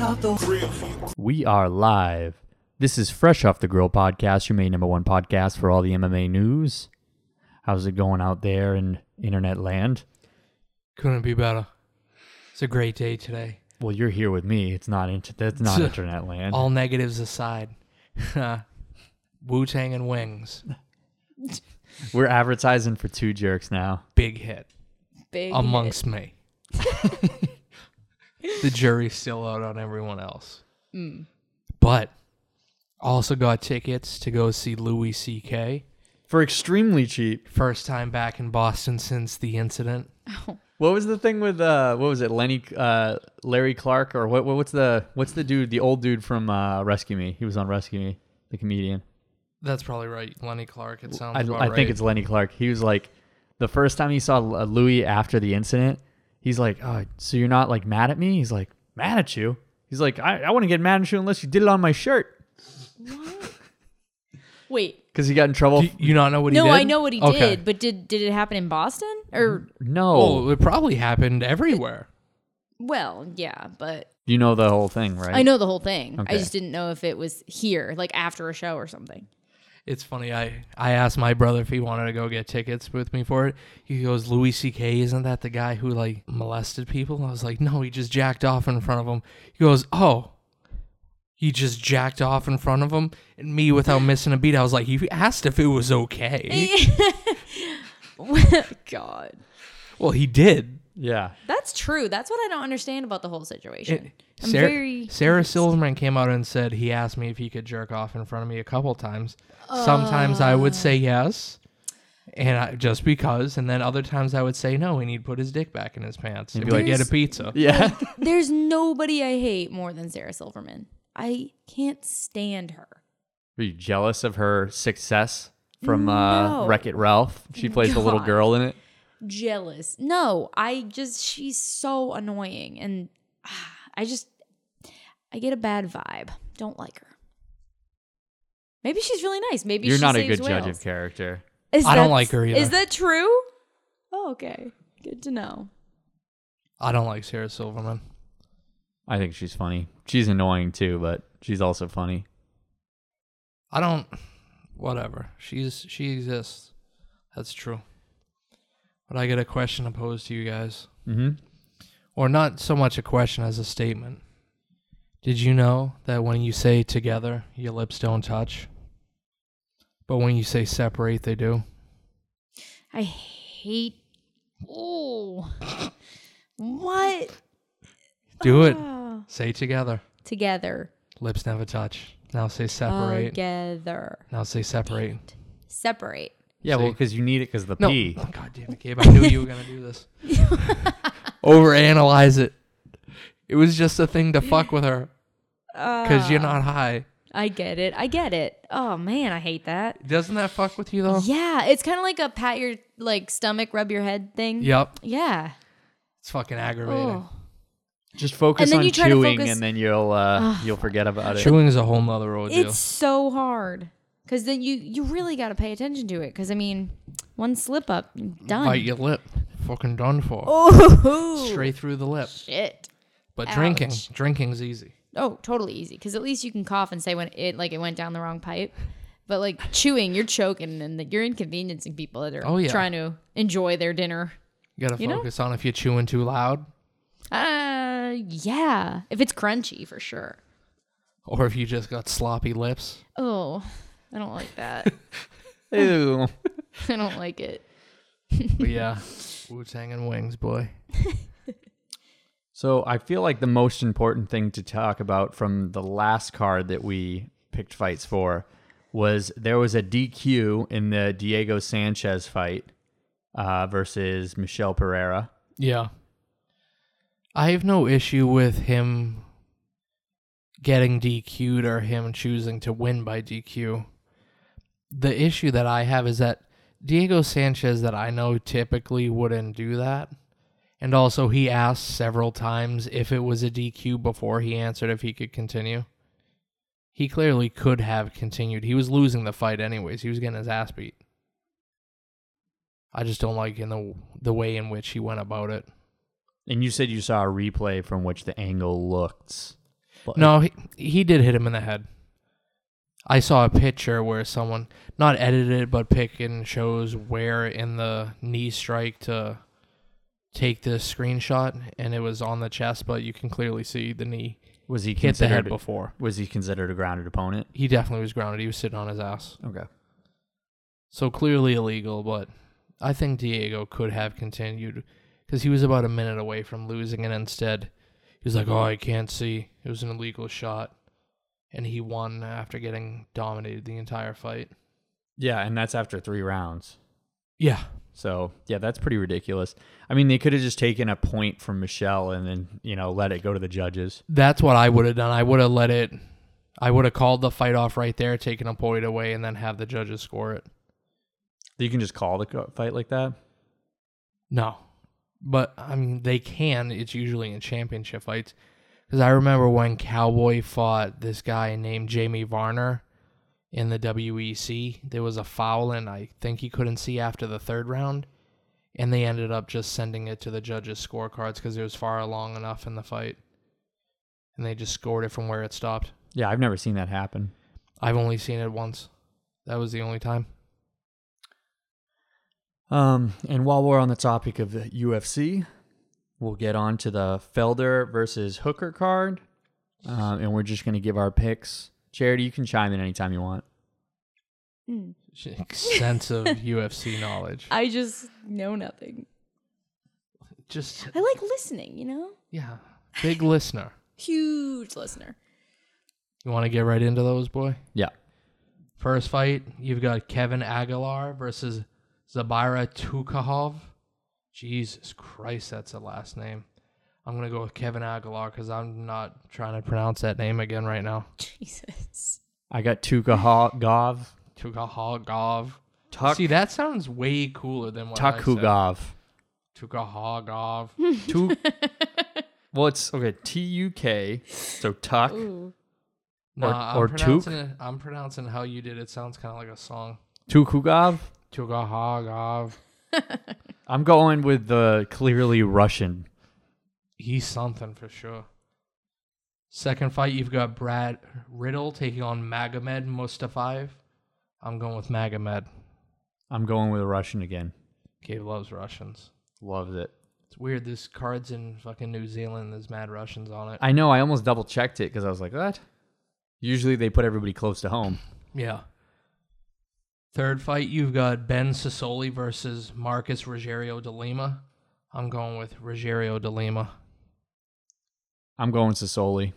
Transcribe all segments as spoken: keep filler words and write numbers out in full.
off the grill. We are live. This is Fresh Off the Grill podcast, your main number one podcast for all the M M A news. How's it going out there in internet land? Couldn't be better. It's a great day today. Well, you're here with me. It's not inter- that's not internet land. All negatives aside. Wu-Tang and Wings. We're advertising for two jerks now. Big hit. Big amongst hit. me. The jury's still out on everyone else. Mm. But also got tickets to go see Louis C K For extremely cheap. First time back in Boston since the incident. Oh. What was the thing with uh what was it, Lenny uh Larry Clark or what, what what's the what's the dude, the old dude from uh Rescue Me? He was on Rescue Me, the comedian. That's probably right. Lenny Clark, it sounds I, about I right. think it's Lenny Clark. He was like, the first time he saw Louis after the incident, he's like, oh, so you're not like mad at me? He's like, mad at you? He's like, I, I wouldn't get mad at you unless you did it on my shirt. What? Wait. Because he got in trouble. Do you not know what he No, did? I know what he Okay. did, but did did it happen in Boston? Or No. Well, it probably happened everywhere. well, yeah, but You know the whole thing, right? I know the whole thing. Okay. I just didn't know if it was here, like after a show or something. It's funny. I, I asked my brother if he wanted to go get tickets with me for it. He goes, Louis C K, isn't that the guy who like molested people? I was like, no, he just jacked off in front of him. He goes, oh, he just jacked off in front of him? And me, without missing a beat, I was like, he asked if it was okay. God. Well, he did. Yeah. That's true. That's what I don't understand about the whole situation. It- I'm Sarah, very Sarah confused. Silverman came out and said he asked me if he could jerk off in front of me a couple times. Sometimes I would say yes, and I, just because, and then other times I would say no, and he'd put his dick back in his pants and be we like, get a There's- pizza. Yeah. There's nobody I hate more than Sarah Silverman. I can't stand her. Were you jealous of her success from uh, No. Wreck-It Ralph? She plays the little God. girl in it. Jealous. No, I just, she's so annoying. And ah, I just, I get a bad vibe. Don't like her. Maybe she's really nice. Maybe You're she not a saves good judge whales. of character. Is I don't that- like her either. Is that true? Oh, okay. Good to know. I don't like Sarah Silverman. I think she's funny. She's annoying too, but she's also funny. I don't. Whatever. She's she exists. That's true. But I get a question to pose to you guys, Mm-hmm. or not so much a question as a statement. Did you know that when you say together, your lips don't touch? But when you say separate, they do? I hate. Oh. What? Do it. Ah. Say together. Together. Lips never touch. Now say separate. Together. Now say separate. Separate. Yeah, See? well, because you need it because the No. P. Oh, God damn it, Gabe. I knew you were going to do this. Overanalyze it. It was just a thing to fuck with her because you're not high. I get it. I get it. Oh man, I hate that. Doesn't that fuck with you, though? Yeah, it's kind of like a pat your like stomach, rub your head thing. Yep. Yeah. It's fucking aggravating. Oh. Just focus And then on you try to chewing, focus- and then you'll uh, you'll forget about it. Chewing is a whole nother ordeal. It's so hard because then you you really got to pay attention to it because I mean, one slip up, you're done. Bite your lip. Fucking done for. Oh Straight through the lip. shit. But Ouch. drinking, drinking's easy. Oh, totally easy because at least you can cough and say when it like it went down the wrong pipe. But like chewing, you're choking and you're inconveniencing people that are Oh, yeah. trying to enjoy their dinner. You gotta You know? focus on if you're chewing too loud Uh, yeah. If it's crunchy, for sure. or if you just got sloppy lips. Oh, I don't like that. Ew. I don't like it. But yeah, Wu-Tang and Wings, boy. So I feel like the most important thing to talk about from the last card that we picked fights for was there was a D Q in the Diego Sanchez fight uh, versus Michel Pereira. Yeah. I have no issue with him getting D Q'd or him choosing to win by D Q. The issue that I have is that Diego Sanchez, that I know typically wouldn't do that. And also he asked several times if it was a D Q before he answered if he could continue. He clearly could have continued. He was losing the fight anyways. He was getting his ass beat. I just don't like in the the way in which he went about it. And you said you saw a replay from which the angle looked But- No, he, he did hit him in the head. I saw a picture where someone, not edited, but pick and shows where in the knee strike to take the screenshot, and it was on the chest, but you can clearly see the knee Was he hit the head considered? before. Was he considered a grounded opponent? He definitely was grounded. He was sitting on his ass. Okay. So clearly illegal, but I think Diego could have continued because he was about a minute away from losing, and instead he was like, oh, I can't see. It was an illegal shot. And he won after getting dominated the entire fight. Yeah, and that's after three rounds. Yeah. So, yeah, that's pretty ridiculous. I mean, they could have just taken a point from Michelle and then, you know, let it go to the judges. That's what I would have done. I would have let it, I would have called the fight off right there, taken a point away, and then have the judges score it. You can just call the co- fight like that? No. But, I mean, they can. It's usually in championship fights. Because I remember when Cowboy fought this guy named Jamie Varner in the W E C, there was a foul, and I think he couldn't see after the third round. And they ended up just sending it to the judges' scorecards because it was far along enough in the fight. And they just scored it from where it stopped. Yeah, I've never seen that happen. I've only seen it once. That was the only time. Um, and while we're on the topic of the U F C, we'll get on to the Felder versus Hooker card. Um, and we're just going to give our picks. Charity, you can chime in anytime you want. Mm. Extensive U F C knowledge. I just know nothing. Just, I like listening, you know? yeah. Big listener. Huge listener. You want to get right into those, boy? Yeah. First fight, you've got Kevin Aguilar versus Zabira Tukhov. Jesus Christ, that's a last name. I'm going to go with Kevin Aguilar because I'm not trying to pronounce that name again right now. Jesus. I got Tukhov. Tukhov. Tuk- See, that sounds way cooler than what I said. Tukhugov. Tukhov. Tu- well, it's okay. T U K. So Tuck. Ooh. No, Or- I'm or pronouncing it. I'm pronouncing how you did. It sounds kind of like a song. Tukhugov. Tukhov. I'm going with the clearly Russian. He's something for sure. Second fight, you've got Brad Riddle taking on Magomed Mustafayev. I'm going with Magomed. I'm going with a Russian again. Gabe loves Russians. Loves it. It's weird. This card's in fucking New Zealand. There's mad Russians on it. I know. I almost double checked it because I was like, what? Usually they put everybody close to home. Yeah. Third fight, you've got Ben Sassoli versus Marcus Rogerio de Lima. I'm going with Rogerio de Lima. I'm going Sassoli.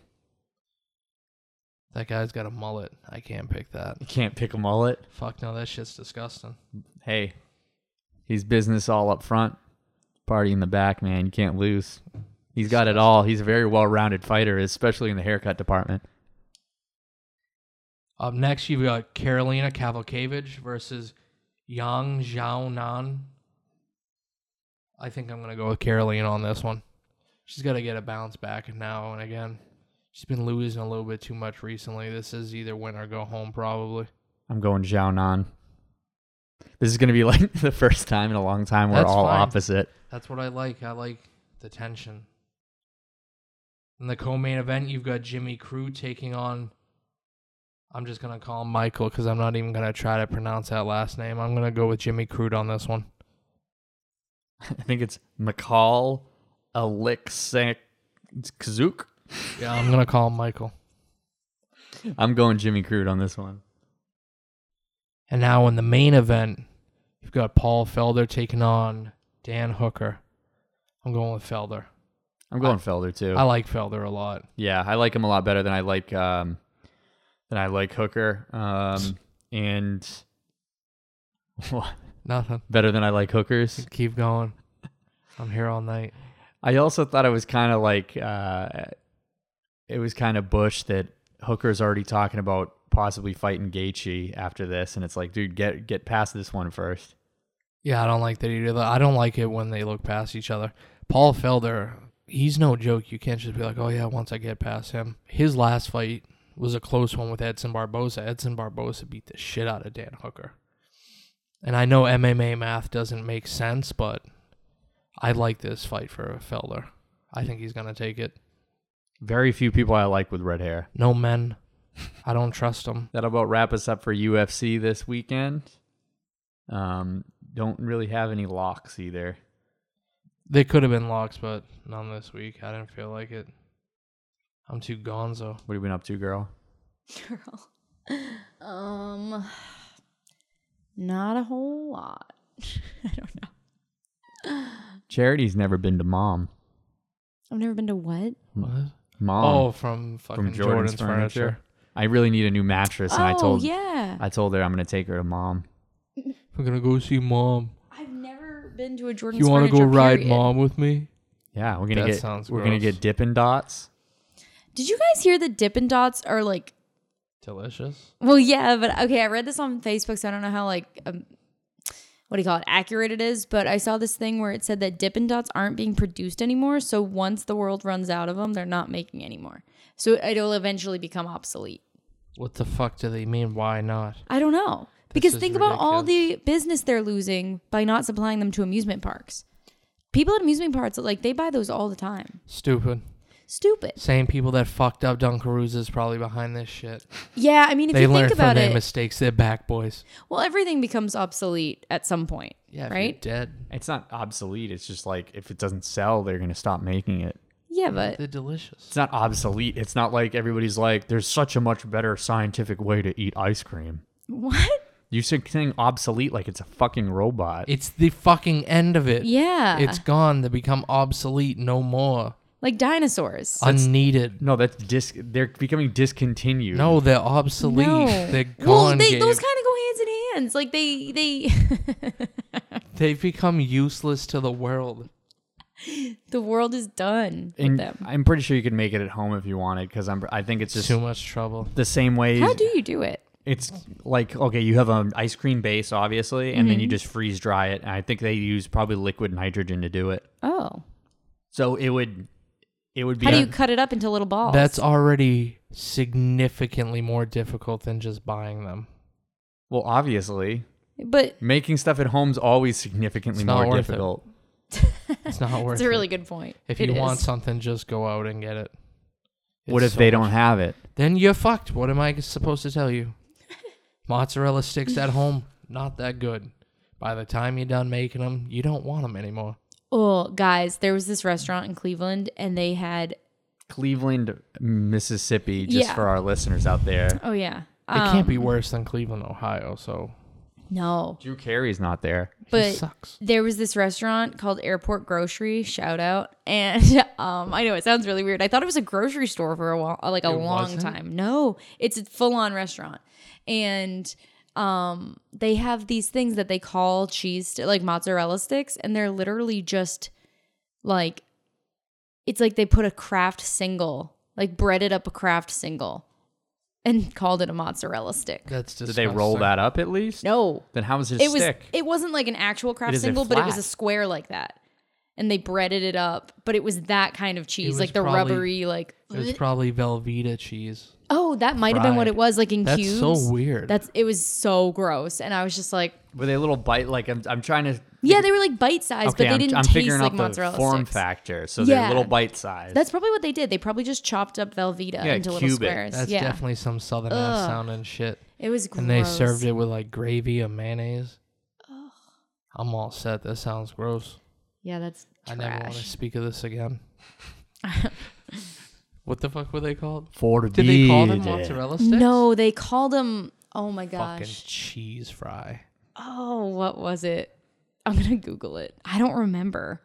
That guy's got a mullet. I can't pick that. You can't pick a mullet. Fuck no, that shit's disgusting. Hey, he's business all up front, party in the back, man. You can't lose. He's got it all. He's a very well-rounded fighter, especially in the haircut department. Up next, you've got Carolina Cavalcavage versus Yang Xiaonan. I think I'm going to go with Carolina on this one. She's got to get a bounce back now and again. She's been losing a little bit too much recently. This is either win or go home, probably. I'm going Xiaonan. This is going to be like the first time in a long time we're That's all fine. opposite. That's what I like. I like the tension. In the co-main event, you've got Jimmy Crute taking on... I'm just going to call him Michael because I'm not even going to try to pronounce that last name. I'm going to go with Jimmy Crute on this one. I think it's McCall Alexakzuk. Yeah, I'm going to call him Michael. I'm going Jimmy Crute on this one. And now in the main event, you've got Paul Felder taking on Dan Hooker. I'm going with Felder. I'm going I- Felder too. I like Felder a lot. Yeah, I like him a lot better than I like um, than I like Hooker. Um, and what? Nothing. Better than I like Hookers. Keep going. I'm here all night. I also thought it was kind of like uh, it was kind of Bush that Hooker's already talking about possibly fighting Gaethje after this, and it's like, dude, get get past this one first. Yeah, I don't like that either. I don't like it when they look past each other. Paul Felder, he's no joke. You can't just be like, oh yeah, once I get past him. His last fight was a close one with Edson Barboza. Edson Barboza beat the shit out of Dan Hooker. And I know M M A math doesn't make sense, but I like this fight for Felder. I think he's going to take it. Very few people I like with red hair. No men. I don't trust them. That'll about wrap us up for U F C this weekend. Um, don't really have any locks either. They could have been locks, but none this week. I didn't feel like it. I'm too gonzo. What have you been up to, girl? Girl. Um, not a whole lot. I don't know. Charity's never been to mom. I've never been to what? What? Mom. Oh, from fucking from Jordan's, Jordan's, furniture. furniture. I really need a new mattress, and oh, I told yeah. I told her I'm gonna take her to mom. We're gonna go see mom. I've never been to a Jordan's You want to Furniture, go ride period. mom with me? Yeah, we're gonna That get sounds we're gonna gross. get Dippin' Dots. Did you guys hear that Dippin' Dots are like? Delicious. Well, yeah, but okay. I read this on Facebook, so I don't know how like um, what do you call it, accurate it is. But I saw this thing where it said that Dippin' Dots aren't being produced anymore. So once the world runs out of them, they're not making anymore. So it'll eventually become obsolete. What the fuck do they mean? Why not? I don't know. Because is think about all ridiculous. the business they're losing by not supplying them to amusement parks. People at amusement parks, like, they buy those all the time. Stupid. Stupid. Same people that fucked up Dunkaroos is probably behind this shit. Yeah, I mean, if They you learned think from about their it, mistakes. They're back boys. well, everything becomes obsolete at some point. Yeah, if right? you're dead. It's not obsolete. It's just like if it doesn't sell, they're gonna stop making it. Yeah, but They're delicious. It's not obsolete. It's not like everybody's like, there's such a much better scientific way to eat ice cream. what? You're saying obsolete like it's a fucking robot. It's the fucking end of it. Yeah. It's gone. They become obsolete. No more. like dinosaurs. Unneeded. no, that's dis. They're becoming discontinued. No, they're obsolete. No. They're gone. Well, they, Gabe. those kind of go hands in hands. Like, they, they, They've become useless to the world. the world is done with And them. I'm pretty sure you could make it at home if you wanted, because I'm. I think it's just Too much trouble. the same way. How do you do it? It's like, okay, you have an ice cream base, obviously, and Mm-hmm. then you just freeze dry it. And I think they use probably liquid nitrogen to do it. Oh. So it would, it would be. How do you cut it up into little balls? That's already significantly more difficult than just buying them. well, obviously, But making stuff at home's always significantly It's not more worth it. difficult. It's not worth it's it. a really good point. If It you want is. something, just go out and get it. What It's if so they much- don't have it? Then you're fucked. What am I supposed to tell you? Mozzarella sticks at home, not that good. By the time you're done making them, you don't want them anymore. Oh, guys, there was this restaurant in Cleveland, and they had. Cleveland, Mississippi, just Yeah. for our listeners out there. Oh yeah. It can't be Um, worse than Cleveland, Ohio. So No, Drew Carey's not there. he but sucks. there was this restaurant called Airport Grocery. Shout out! And um, I know it sounds really weird. I thought it was a grocery store for a while, like a It long wasn't? time. No, it's a full-on restaurant, and um, they have these things that they call cheese, st- like mozzarella sticks, and they're literally just like, it's like they put a Kraft single, like breaded up a Kraft single, and called it a mozzarella stick. That's Did disgusting. they roll that up at least? No, Then how was his it was. stick? It wasn't like an actual Kraft It is a single, but it was a flat. square like that, and they breaded it up. But it was that kind of cheese, was like the probably- rubbery, like. It was probably Velveeta cheese. Oh, that might have been what fried. it was, like in That's cubes. so weird. That's it was so gross, and I was just like, Were they a little bite? Like I'm, I'm trying to. yeah, they were like bite sized, Okay, but they I'm, didn't I'm taste figuring like out the mozzarella form sticks. factor, so Yeah. they're little bite size. That's probably what they did. They probably just chopped up Velveeta Yeah, into little cube it. squares. That's yeah, definitely some southern Ugh. ass sounding shit. it was gross. And they served it with like gravy or mayonnaise. I'm all set. That sounds gross. Yeah, that's I trash. never want to speak of this again. What the fuck were they called? For Did they call them mozzarella sticks? No, they called them. Oh my Fucking gosh. cheese fry. Oh, what was it? I'm gonna Google it. I don't remember.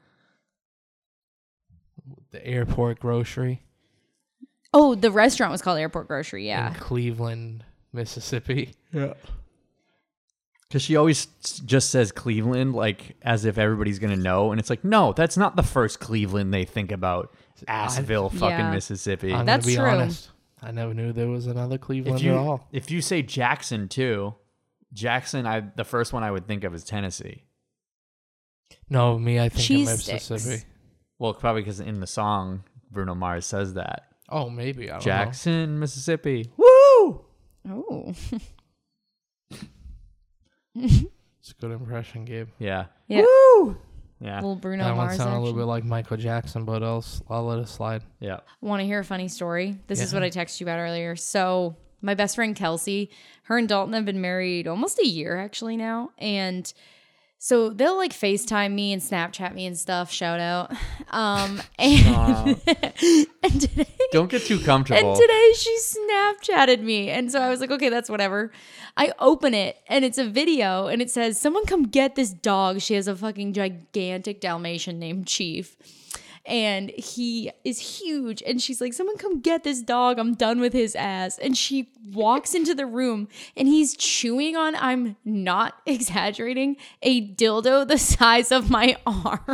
The airport grocery Oh, the restaurant was called Airport Grocery. in Yeah. Cleveland, Mississippi. Yeah. Because she always s- just says Cleveland, like as if everybody's gonna know, and it's like, no, that's not the first Cleveland they think about. Assville, fucking Yeah. Mississippi. I'm That's gonna be true. honest. I never knew there was another Cleveland if you at all. if you say Jackson too, Jackson, I the first one I would think of is Tennessee. No, me, I think Cheese of sticks. Mississippi. Well, probably because in the song Bruno Mars says that. Oh, maybe. I don't Jackson, Mississippi. Woo! Oh. know. It's a good impression, Gabe. Yeah. Yeah. Woo! Yeah. Little Bruno That one Mars sounded a action. little bit like Michael Jackson, but I'll, s- I'll let it slide. Yeah. Want to hear a funny story? This is Yeah. what I texted you about earlier. So my best friend Kelsey, her and Dalton have been married almost a year actually now. And so they'll like FaceTime me and Snapchat me and stuff. Shout out. Um, and, and today, Don't get too comfortable. and today she Snapchatted me. And so I was like, okay, that's whatever. I open it and it's a video and it says, someone come get this dog. She has a fucking gigantic Dalmatian named Chief. And he is huge. And she's like, someone come get this dog. I'm done with his ass. And she walks into the room and he's chewing on, I'm not exaggerating, a dildo the size of my arm.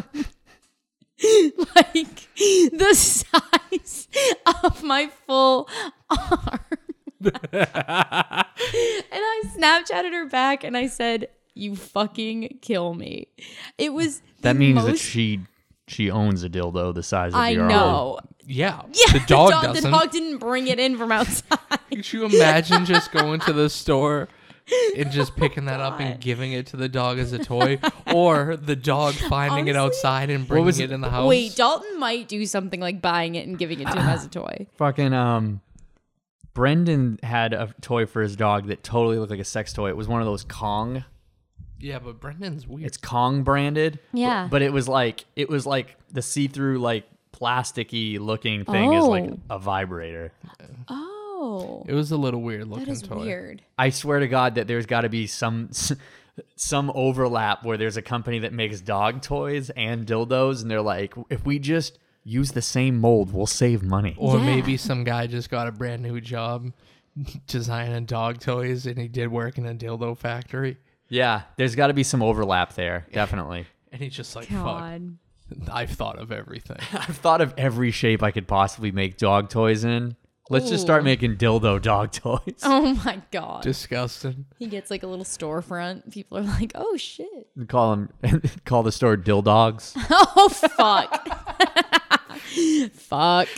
Like the size of my full arm. And I Snapchatted her back and I said, you fucking kill me. It was that the means that most- she she owns a dildo the size of I your arm. know. Yeah, Yeah, the dog the, doesn't. the dog didn't bring it in from outside. Could you imagine just going to the store and just picking that up and God. giving it to the dog as a toy, or the dog finding it Honestly? outside and bringing was it it? in the house? Wait, Dalton might do something like buying it and giving it to him as a toy. Fucking um, Brendan had a toy for his dog that totally looked like a sex toy. It was one of those Kong. Yeah, but Brendan's weird. It's Kong branded. Yeah. But, but it was like it was like the see-through like plasticky looking thing is like Oh. a vibrator. Oh, It was a little weird looking that is toy. weird. I swear to God that there's got to be some some overlap where there's a company that makes dog toys and dildos, and they're like, if we just use the same mold, we'll save money. Or Yeah. maybe some guy just got a brand new job designing dog toys and he did work in a dildo factory. Yeah, there's got to be some overlap there, definitely. And he's just like, God. fuck, I've thought of everything. I've thought of every shape I could possibly make dog toys in. Let's just start Ooh. making dildo dog toys. Oh my God. Disgusting. He gets like a little storefront. People are like, oh shit. We call them call the store Dildogs. Oh fuck. Fuck.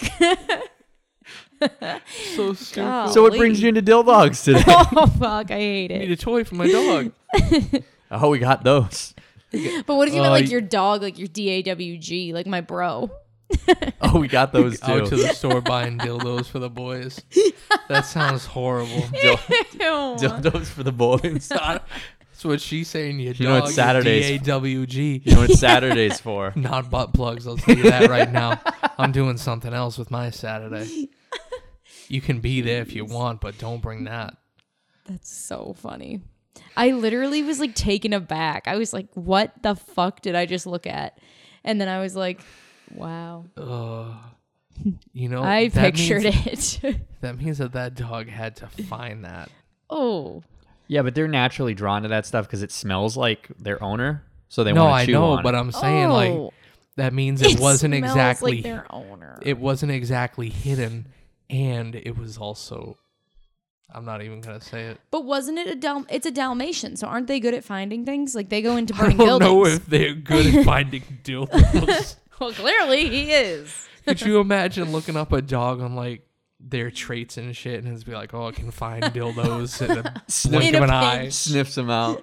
So stupid. God. So what brings you into Dildogs today? Oh fuck, I hate I need it. a toy for my dog. Oh, we got those. But what if you Uh, meant like y- your dog, like your D A W G, like my bro? Oh, we got those Out to too. the store buying dildos for the boys. That sounds horrible. Dil- Ew. dildos for the boys. That's what she's saying. Your You know dog what is Saturdays- D A W G. You know what Saturday's for? Not butt plugs. I'll tell you that right now. I'm doing something else with my Saturday. You can be there if you want, but don't bring that. That's so funny. I literally was like taken aback. I was like, what the fuck did I just look at? And then I was like, wow. Ugh. You know, I that pictured means, it. That means that that dog had to find that. Oh. Yeah, but they're naturally drawn to that stuff because it smells like their owner, so they No, want I to chew know, on but it. I'm saying like Oh. that means it, wasn't smells exactly like their owner. it wasn't exactly hidden, and it was also. I'm not even gonna say it. But wasn't it a Dal? It's a Dalmatian, so aren't they good at finding things? Like they go into I burning don't buildings. know if they're good at finding dildos. Well, clearly he is. Could you imagine looking up a dog on like their traits and shit, and it's be like, oh, I can find dildos in a blink In of a an eye. pinch. Sniffs them out.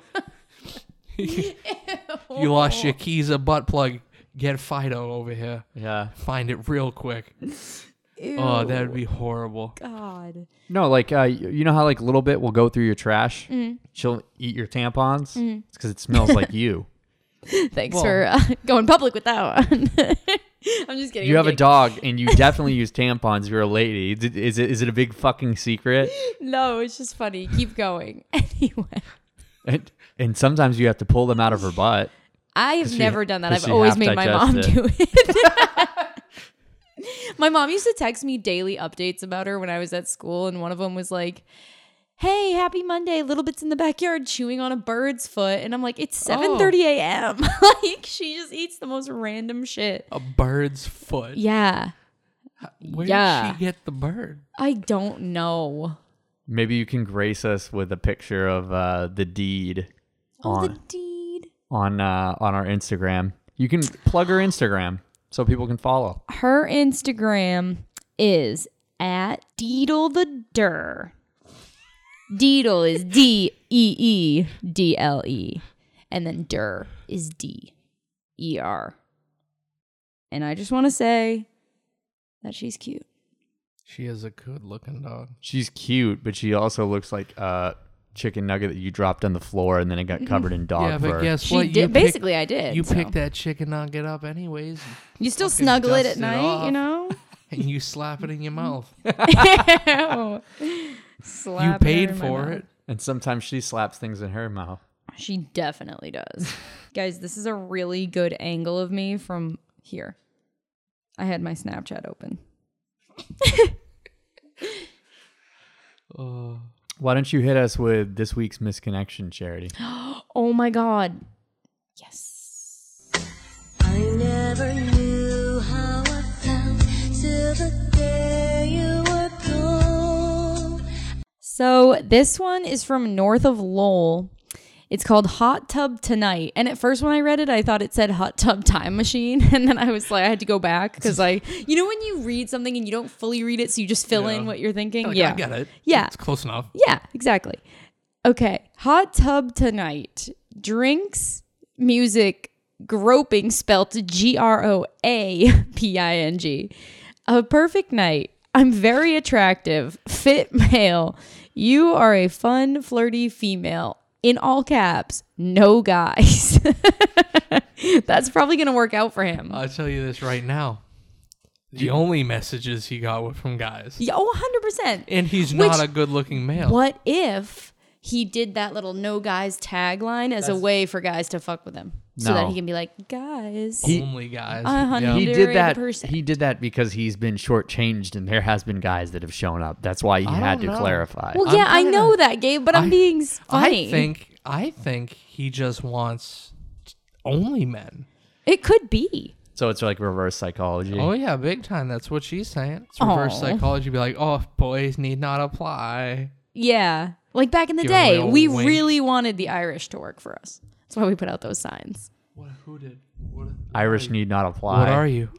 You lost your keys, a butt plug. Get Fido over here. Yeah. Find it real quick. Ew. Oh, that would be horrible. God. No, like uh, you you know how like little bit will go through your trash. Mm. She'll eat your tampons. It's because it smells like you. Thanks Well- for uh, going public with that one. I'm just kidding. You I'm have a kidding. dog, and you definitely use tampons. You're a lady. Is it, is it is it a big fucking secret? No, it's just funny. Keep going. Anyway, And, and sometimes you have to pull them out of her butt. I have she- never done that. 'cause I've she always half made my mom digested. do it. My mom used to text me daily updates about her when I was at school, and one of them was like, hey, happy Monday, little bits in the backyard chewing on a bird's foot. And I'm like, it's seven thirty a.m. Like, she just eats the most random shit. A bird's foot. Yeah. Where Yeah. did she get the bird? I don't know. Maybe you can grace us with a picture of uh, the deed Oh, on the deed. on uh, on our Instagram. You can plug her Instagram so people can follow. Her Instagram is at Deedle the Dur. Deedle is D E E D L E. And then Dur is D. E R. And I just want to say that she's cute. She is a good looking dog. She's cute, but she also looks like a chicken nugget that you dropped on the floor and then it got covered in dog Yeah, fur. but guess She what? did. You Basically, pick, I did. You so. pick that chicken nugget up anyways. You still fucking snuggle it dust at it night, off. you know? And you slap it in your mouth. Ew. Slap You her paid in my for mouth. it. And sometimes she slaps things in her mouth. She definitely does. Guys, this is a really good angle of me from here. I had my Snapchat open. Uh, Why don't you hit us with this week's misconnection, Charity? Oh my God. Yes. I never knew how I felt till the day you were gone. So this one is from north of Lowell. It's called Hot Tub Tonight. And at first when I read it, I thought it said Hot Tub Time Machine. And then I was like, I had to go back because I, you know when you read something and you don't fully read it, so you just fill Yeah. in what you're thinking? like, yeah. I get it. Yeah. It's close enough. Yeah, exactly. Okay. Hot Tub Tonight. Drinks, music, groping, spelt G R O A P I N G. A perfect night. I'm very attractive. Fit male. You are a fun, flirty female. In all caps, no guys. That's probably going to work out for him. I'll tell you this right now. The only messages he got were from guys. Yeah, oh, one hundred percent. And he's Which- not a good looking male. What if he did that little no guys tagline as a way for guys to fuck with him? So that No. he can be like, guys. Only guys. A hundred. He Underrated did that. person. He did that because he's been shortchanged, and there has been guys that have shown up. That's why he I had to don't know. clarify. Well, I'm yeah, I kinda- know that, Gabe, but I'm I- being s- funny. I think I think he just wants only men. It could be. So it's like reverse psychology. Oh yeah, big time. That's what she's saying. It's reverse Aw. psychology. Be like, oh, boys need not apply. Yeah. Like back in the Give him a day, little we wink. really wanted the Irish to work for us. That's why we put out those signs. What? Who did? What? Irish need not apply. What are you?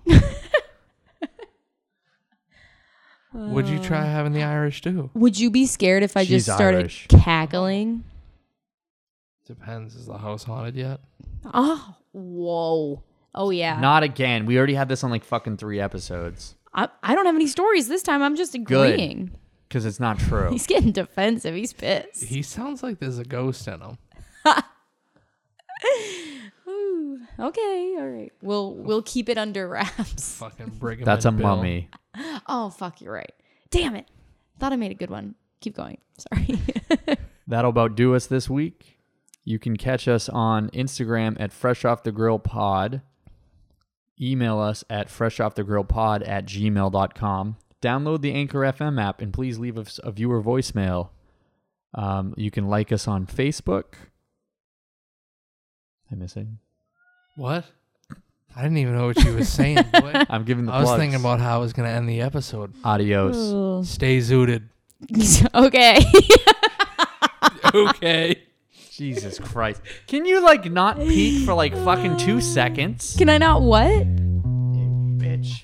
Would you try having the Irish do? Would you be scared if I She's just started Irish. cackling? Depends. Is the house haunted yet? Oh, whoa. Oh, yeah. Not again. We already had this on like fucking three episodes. I, I don't have any stories this time. I'm just agreeing. Because it's not true. He's getting defensive. He's pissed. He sounds like there's a ghost in him. Ooh, okay, all right. We'll we'll keep it under wraps. Fucking Brigham. That's a and Bill. mummy. Oh, fuck, you're right. Damn it. Thought I made a good one. Keep going. Sorry. That'll about do us this week. You can catch us on Instagram at Fresh Off the Grill Pod. Email us at freshoffthegrillpod at gmail dot com. Download the Anchor F M app and please leave us a viewer voicemail. Um, you can like us on Facebook. Am I missing? What? I didn't even know what you was saying, boy. I'm giving the I was plugs. thinking about how I was going to end the episode. Adios. Ooh. Stay zooted. Okay. Okay. Jesus Christ. Can you like not peek for like fucking two seconds? Can I not what? You bitch.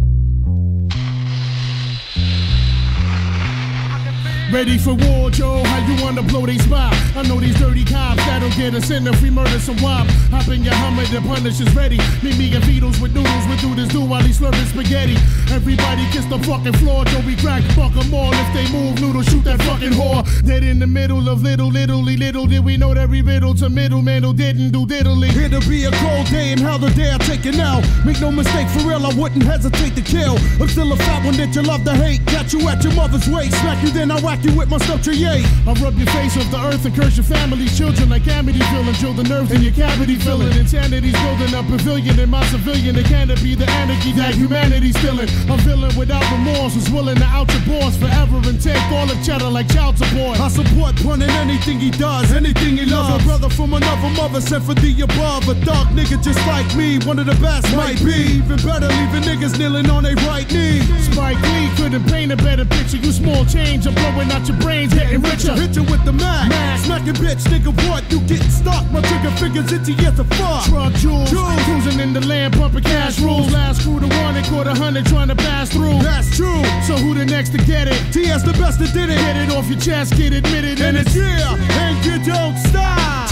Ready for war, Joe? How you wanna blow they spot? I know these dirty cops that'll get us in if we murder some wop. Hop in your Hummer, the punish is ready. Meet me and Beatles with noodles, we do this do while he's slurping spaghetti. Everybody kiss the fucking floor, Joe. We crack, fuck them all. If they move, noodle, shoot that fucking whore. Dead in the middle of little, littly, little did we know that we riddle to middleman who didn't do diddly. It'll be a cold day and how the day I take it now. Make no mistake, for real, I wouldn't hesitate to kill. I'm still a fat one that you love to hate. Got you at your mother's waist, smack you then I whack you with my stuff tree. I rub your face off the earth and curse your family's children like Amityville and drill the nerves in your cavity filling. Insanity's building a pavilion in my civilian. It can't be the anarchy that humanity's feeling. I'm feeling without remorse, was willing to out your boss forever and take all the cheddar like child support. I support Pun in anything he does, anything he loves. A brother from another mother sent for the above. A dark nigga just like me, one of the best might be. Even better, leaving niggas kneeling on their right knee. Spike Lee couldn't paint a better picture. You small change, I'm blowing out your brains, getting richer. Hit you with the mag, mag. Smacking bitch, nigga, what? You getting stuck? My trigger fingers itchy as a fuck. Truck jewels, jewels. Cruising in the land, pumping cash rules. Last crew to one and caught a hundred trying to pass through. That's true. So who the next to get it? T S the best that did it. Get it off your chest, get admitted, and it's yeah, and you don't stop.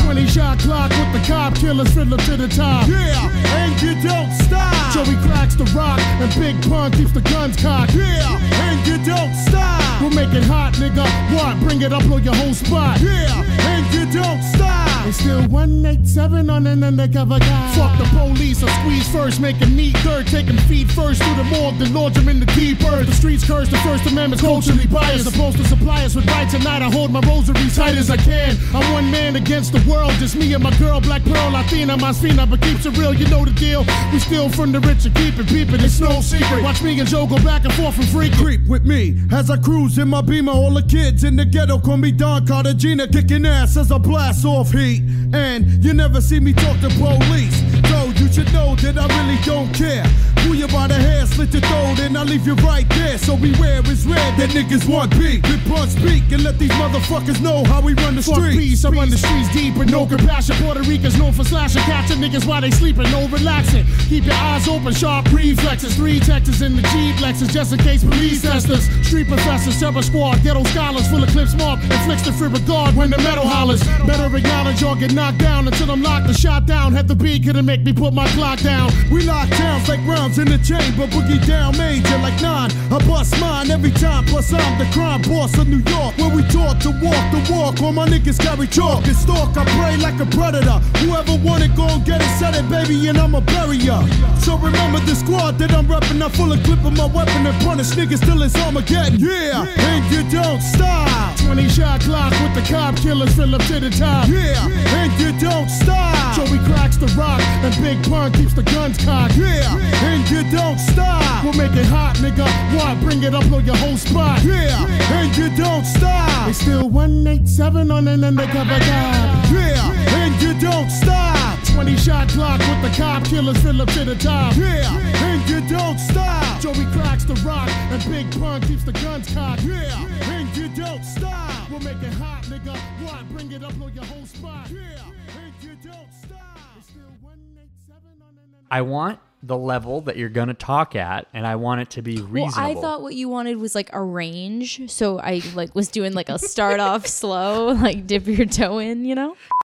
twenty shot clock with the cop killers fiddler to the top. Yeah, and you don't stop. Joey cracks the rock and Big Pun keeps the guns cocked. Yeah, and you don't stop. We'll make it hot, nigga. What? Bring it up, blow your whole spot. Yeah, and you don't stop. It's still one eighty-seven on an undercover guy. Fuck the police, I squeeze first, make a neat third, taking feet first through the morgue, then launch them in the deep earth. The streets curse, the First Amendment's culturally biased. Supposed to supply us with rights, tonight I hold my rosary tight as I can. I'm one man against the world, just me and my girl, Black Pearl, Latina, Masfina, but keeps it real, you know the deal. We steal from the rich and keep it peeping, it's no secret. Watch me and Joe go back and forth and freak. Creep with me as I cruise in my Beamer. All the kids in the ghetto call me Don Cartagena, kicking ass as I blast off heat. And you never see me talk to police, so you should know that I really don't care. Pull you by the hair, slit your throat, and I leave you right there. So beware, it's red that niggas want beat. Rip on speak and let these motherfuckers know how we run the Fuck streets. peace, I run the streets deep with no compassion. Puerto Ricans known for slashing, catching niggas while they sleeping, no relaxing. Keep your eyes open, sharp reflexes. Three Texas in the Jeep Lexus, just in case police testers. Street professors, terror squad, ghetto scholars, full of clips mob, inflicts the free regard when the metal hollers. Better acknowledge or get knocked down until I'm locked and shot down. Had the beat, couldn't make me put my clock down. We lock towns like rounds in the chamber, boogie down major like nine. I bust mine every time, plus I'm the crime boss of New York, where we taught to walk the walk. All my niggas carry chalk and stalk, I pray like a predator. Whoever want it, gon' get it, set it, baby, and I'ma bury ya. So remember the squad that I'm reppin', I full equip of my weapon and punish niggas till it's Armageddon. Yeah, and you don't stop. twenty shot clock with the cop killers fill up to the top. Yeah, and you don't stop. Joey cracks the rock and Big Pun keeps the guns cocked. Yeah, and you don't stop. We'll make it hot, nigga. What? Bring it up, blow your whole spot. Yeah, and you don't stop. It's still one eighty-seven on an undercover guy. Yeah, and you don't stop. twenty shot clock with the cop killers fill up to the top. Yeah, and you don't stop. Joey cracks the rock and Big Pun keeps the guns cocked. Yeah, and you don't stop. We'll make it hot, nigga. What? Bring it up, blow your whole spot. Yeah, and you don't stop. It's still one eighty-seven on an undercover. I want the level that you're going to talk at, and I want it to be reasonable. Well, I thought what you wanted was like a range, so I like was doing like a start off slow, like dip your toe in, you know.